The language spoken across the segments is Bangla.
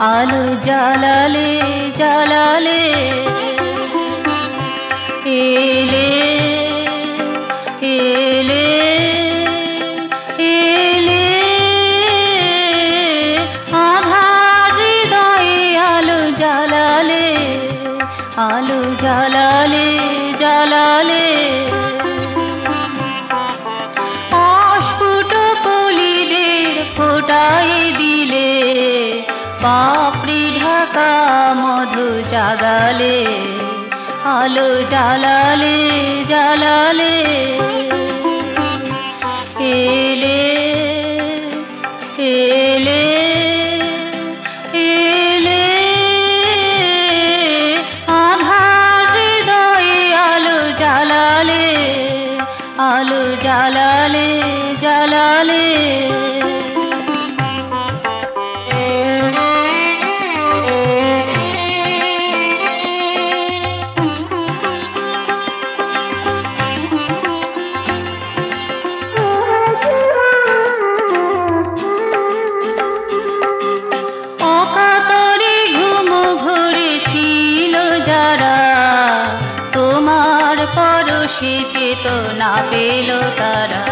আলো জ্বালালে জ্বালালে এলে এলে এলে আধার হৃদয়ে আলো জ্বালালে আলো জ্বালালে জ্বালালে অস্ফুট কলিদের ফোটাই দিলে পাপড়ি ঢাকা মধু জাগালে আলো জ্বালালে জ্বালালে এলে এলে এলে আধার হৃদয়ে আলো জ্বালালে আলো জ্বালালে জ্বালালে পরশে চেতনা পেল তারা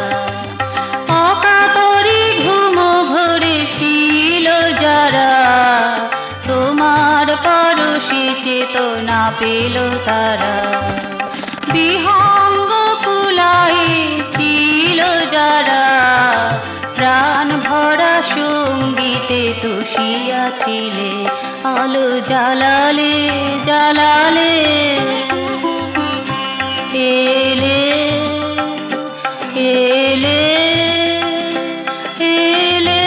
অকাতরে ঘুম ভরেছিল যারা তোমার পরশে চেতনা পেল তারা বিহঙ্গ কুলায় ছিল যারা প্রাণ ভরা সঙ্গীতে তুষিয়াছিলে আলো জ্বালালে জ্বালালে এলে এলে এলে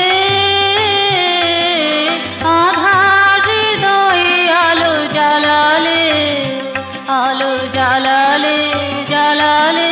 আধার হৃদয়ে আলো জ্বালালে আলো জ্বালালে জ্বালালে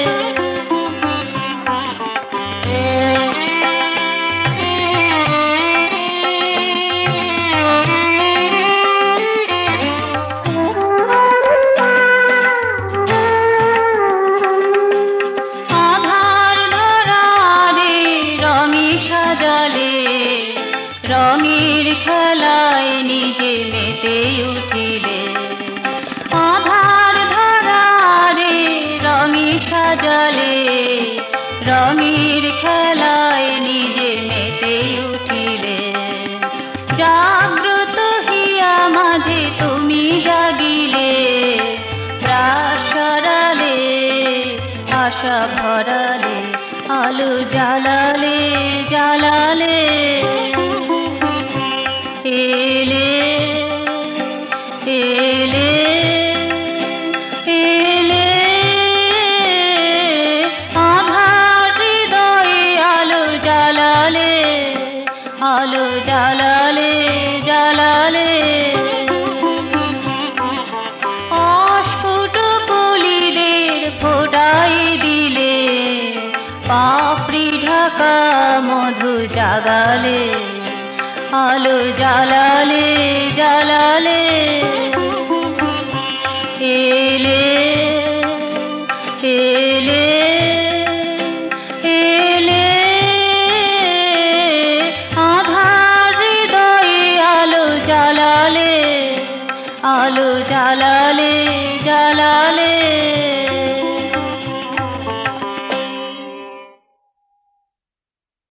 রঙের খেলায় নিজে মেতে উঠিলে আধার ধরারে রঙে সাজালে রঙের খেলায় নিজে মেতে উঠিলে জাগ্রত হিয়া মাঝে তুমি জাগিলে প্রাস সরালে আশা ভরালে আলো জ্বালালে জ্বালালে এলে এলে এলে আধার হৃদয়ে আলো জ্বালালে আলো জ্বালালে জ্বালালে অস্ফুট কলিদের ফোটাই দিলে পাপড়ি ঢাকা মধু জাগালে আলো জ্বালালে জ্বালালে এলে এলে এলে আধার হৃদয়ে আলো জ্বালালে আলো জ্বালালে জ্বালালে